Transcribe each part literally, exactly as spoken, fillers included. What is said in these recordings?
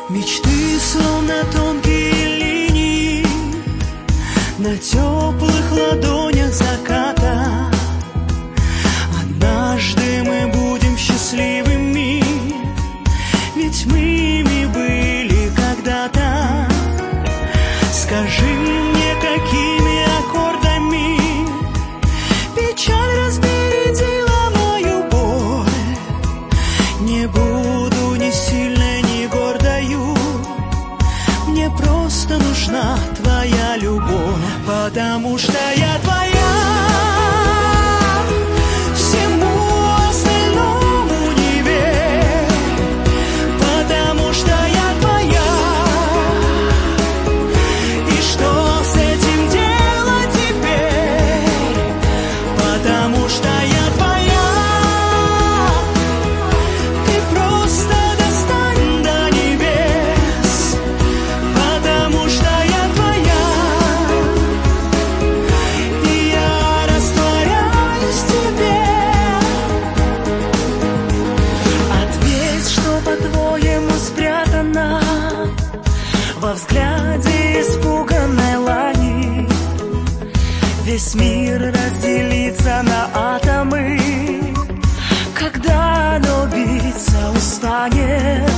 Мечты словно тонкие линии на теплых ладонях заката. Однажды мы будем счастливыми, ведь мы ими были когда-то. Скажи мне, какими аккордами печаль разбередила мою боль. Не буду ни сильной, ни гордою, мне просто нужна твоя любовь, потому что я твоя. Во взгляде испуганной лани весь мир разделится на атомы, когда оно биться устанет,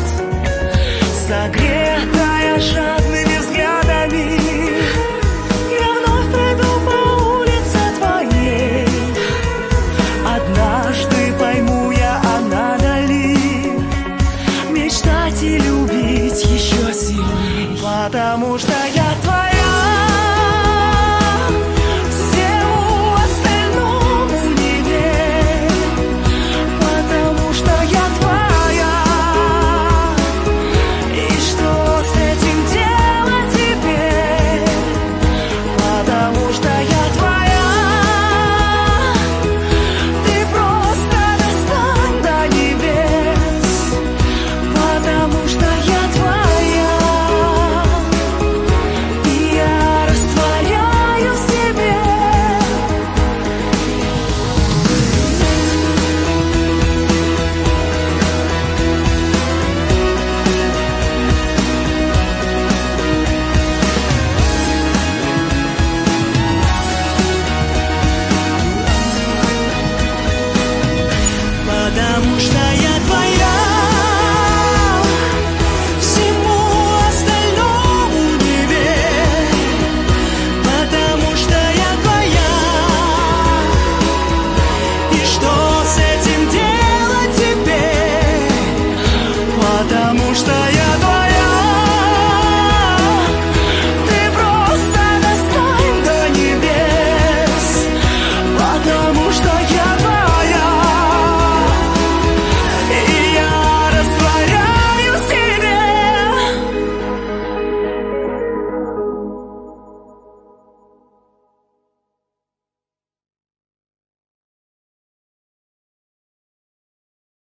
согретая жадными взглядами. Я вновь приду по улице твоей, однажды пойму я, а надо ли мечтать и любить еще сильней, потому что я твоя. Всему остальному не верь, потому что я твоя. И что с этим делать теперь, потому что я твоя. Ты просто достань до небес, потому что я твоя. Потому что я твоя, всему остальному не верь, потому что я твоя. И что с этим делать теперь, потому что я твоя. Ты просто достань до небес, потому